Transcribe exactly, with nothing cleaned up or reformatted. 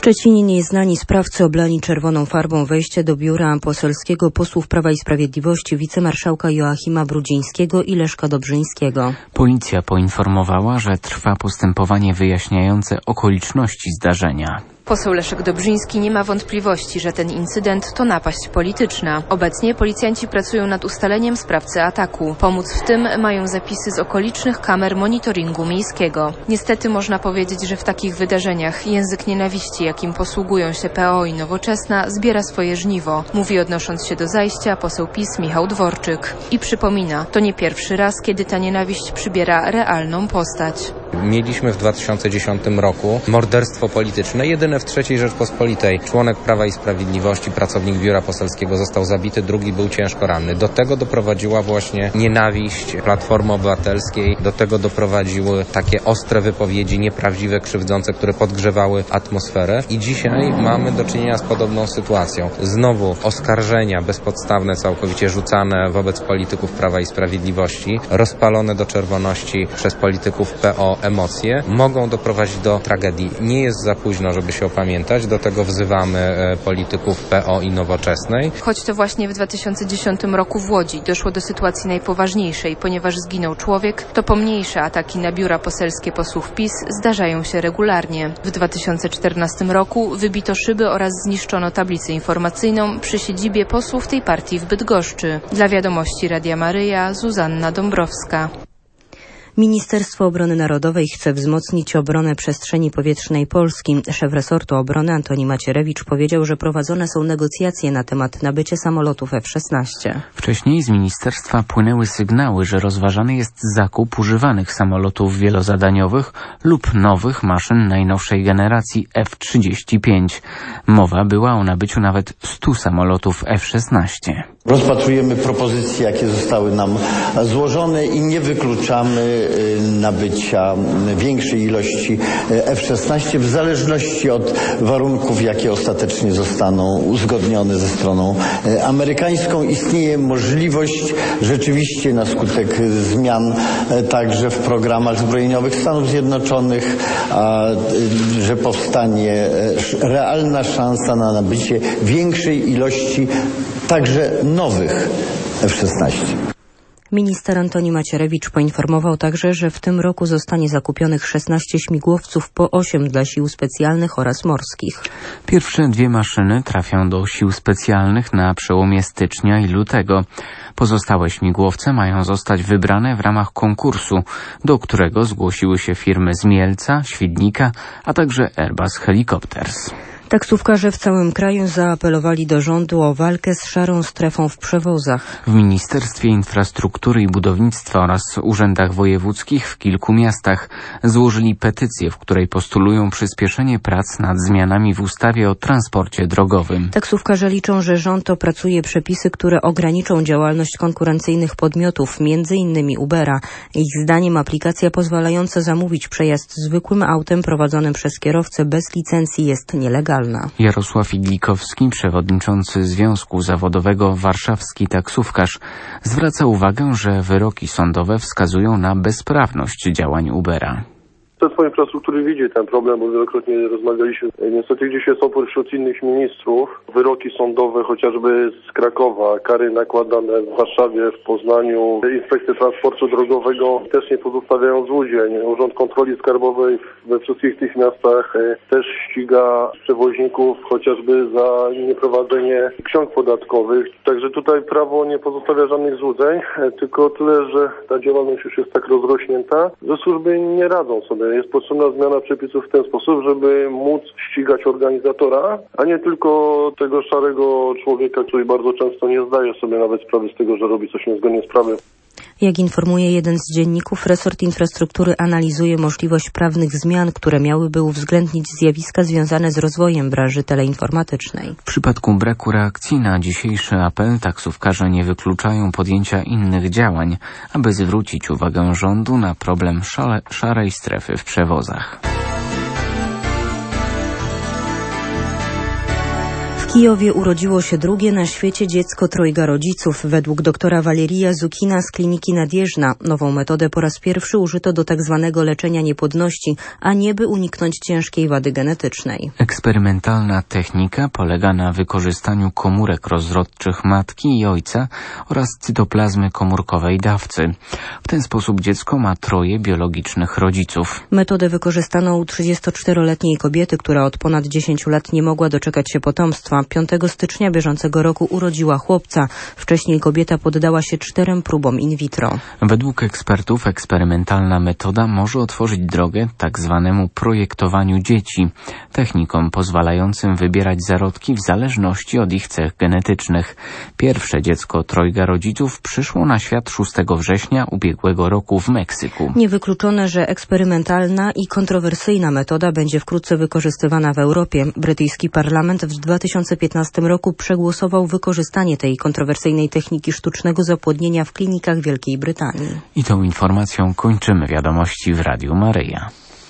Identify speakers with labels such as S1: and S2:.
S1: Szczecinie nieznani sprawcy oblani czerwoną farbą wejście do biura poselskiego posłów Prawa i Sprawiedliwości wicemarszałka Joachima Brudzińskiego i Leszka Dobrzyńskiego.
S2: Policja poinformowała, że trwa postępowanie wyjaśniające okoliczności zdarzenia.
S3: Poseł Leszek Dobrzyński nie ma wątpliwości, że ten incydent to napaść polityczna. Obecnie policjanci pracują nad ustaleniem sprawcy ataku. Pomóc w tym mają zapisy z okolicznych kamer monitoringu miejskiego. Niestety można powiedzieć, że w takich wydarzeniach język nienawiści, jakim posługują się P O i Nowoczesna, zbiera swoje żniwo. Mówi, odnosząc się do zajścia, poseł PiS Michał Dworczyk. I przypomina, to nie pierwszy raz, kiedy ta nienawiść przybiera realną postać.
S4: Mieliśmy w dwa tysiące dziesiątym roku morderstwo polityczne, jedyne w trzeciej Rzeczpospolitej. Członek Prawa i Sprawiedliwości, pracownik biura poselskiego został zabity, drugi był ciężko ranny. Do tego doprowadziła właśnie nienawiść Platformy Obywatelskiej, do tego doprowadziły takie ostre wypowiedzi, nieprawdziwe, krzywdzące, które podgrzewały atmosferę. I dzisiaj mamy do czynienia z podobną sytuacją. Znowu oskarżenia bezpodstawne, całkowicie rzucane wobec polityków Prawa i Sprawiedliwości, rozpalone do czerwoności przez polityków P O emocje, mogą doprowadzić do tragedii. Nie jest za późno, żeby się opamiętać. Do tego wzywamy polityków P O i Nowoczesnej.
S3: Choć to właśnie w dwa tysiące dziesiątym roku w Łodzi doszło do sytuacji najpoważniejszej, ponieważ zginął człowiek, to pomniejsze ataki na biura poselskie posłów PiS zdarzają się regularnie. W dwa tysiące czternastym roku wybito szyby oraz zniszczono tablicę informacyjną przy siedzibie posłów tej partii w Bydgoszczy. Dla Wiadomości Radia Maryja, Zuzanna Dąbrowska.
S1: Ministerstwo Obrony Narodowej chce wzmocnić obronę przestrzeni powietrznej Polski. Szef resortu obrony Antoni Macierewicz powiedział, że prowadzone są negocjacje na temat nabycia samolotów F szesnaście.
S2: Wcześniej z ministerstwa płynęły sygnały, że rozważany jest zakup używanych samolotów wielozadaniowych lub nowych maszyn najnowszej generacji F trzydzieści pięć. Mowa była o nabyciu nawet stu samolotów F szesnaście.
S5: Rozpatrujemy propozycje, jakie zostały nam złożone i nie wykluczamy nabycia większej ilości F szesnaście w zależności od warunków, jakie ostatecznie zostaną uzgodnione ze stroną amerykańską. Istnieje możliwość rzeczywiście na skutek zmian także w programach zbrojeniowych Stanów Zjednoczonych, że powstanie realna szansa na nabycie większej ilości także nowych F szesnaście.
S1: Minister Antoni Macierewicz poinformował także, że w tym roku zostanie zakupionych szesnaście śmigłowców, po osiem dla sił specjalnych oraz morskich.
S2: Pierwsze dwie maszyny trafią do sił specjalnych na przełomie stycznia i lutego. Pozostałe śmigłowce mają zostać wybrane w ramach konkursu, do którego zgłosiły się firmy z Mielca, Świdnika, a także Airbus Helicopters.
S1: Taksówkarze w całym kraju zaapelowali do rządu o walkę z szarą strefą w przewozach.
S2: W Ministerstwie Infrastruktury i Budownictwa oraz urzędach wojewódzkich w kilku miastach złożyli petycję, w której postulują przyspieszenie prac nad zmianami w ustawie o transporcie drogowym.
S1: Taksówkarze liczą, że rząd opracuje przepisy, które ograniczą działalność konkurencyjnych podmiotów, między innymi Ubera. Ich zdaniem aplikacja pozwalająca zamówić przejazd zwykłym autem prowadzonym przez kierowcę bez licencji jest nielegalna.
S2: Jarosław Iglikowski, przewodniczący Związku Zawodowego Warszawski Taksówkarz, zwraca uwagę, że wyroki sądowe wskazują na bezprawność działań Ubera.
S6: Ministerstwo Infrastruktury widzi ten problem, bo wielokrotnie rozmawialiśmy. Niestety gdzieś jest opór wśród innych ministrów. Wyroki sądowe chociażby z Krakowa, kary nakładane w Warszawie, w Poznaniu, Inspekcja Transportu Drogowego też nie pozostawiają złudzeń. Urząd Kontroli Skarbowej we wszystkich tych miastach też ściga przewoźników chociażby za nieprowadzenie ksiąg podatkowych. Także tutaj prawo nie pozostawia żadnych złudzeń, tylko tyle, że ta działalność już jest tak rozrośnięta, że służby nie radzą sobie. Jest potrzebna zmiana przepisów w ten sposób, żeby móc ścigać organizatora, a nie tylko tego szarego człowieka, który bardzo często nie zdaje sobie nawet sprawy z tego, że robi coś niezgodnie z prawem.
S1: Jak informuje jeden z dzienników, resort infrastruktury analizuje możliwość prawnych zmian, które miałyby uwzględnić zjawiska związane z rozwojem branży teleinformatycznej.
S2: W przypadku braku reakcji na dzisiejszy apel taksówkarze nie wykluczają podjęcia innych działań, aby zwrócić uwagę rządu na problem szale, szarej strefy w przewozach.
S1: Kijowie urodziło się drugie na świecie dziecko trojga rodziców. Według doktora Walerija Zukina z kliniki Nadjeżna nową metodę po raz pierwszy użyto do tak zwanego leczenia niepłodności, a nie by uniknąć ciężkiej wady genetycznej.
S2: Eksperymentalna technika polega na wykorzystaniu komórek rozrodczych matki i ojca oraz cytoplazmy komórkowej dawcy. W ten sposób dziecko ma troje biologicznych rodziców.
S1: Metodę wykorzystano u trzydziestoczteroletniej kobiety, która od ponad dziesięciu lat nie mogła doczekać się potomstwa. piątego stycznia bieżącego roku urodziła chłopca. Wcześniej kobieta poddała się czterem próbom in vitro.
S2: Według ekspertów eksperymentalna metoda może otworzyć drogę tak zwanemu projektowaniu dzieci, technikom pozwalającym wybierać zarodki w zależności od ich cech genetycznych. Pierwsze dziecko trojga rodziców przyszło na świat szóstego września ubiegłego roku w Meksyku.
S1: Niewykluczone, że eksperymentalna i kontrowersyjna metoda będzie wkrótce wykorzystywana w Europie. Brytyjski parlament w dwa tysiące piętnastym roku przegłosował wykorzystanie tej kontrowersyjnej techniki sztucznego zapłodnienia w klinikach Wielkiej Brytanii.
S2: I tą informacją kończymy wiadomości w Radiu Maryja.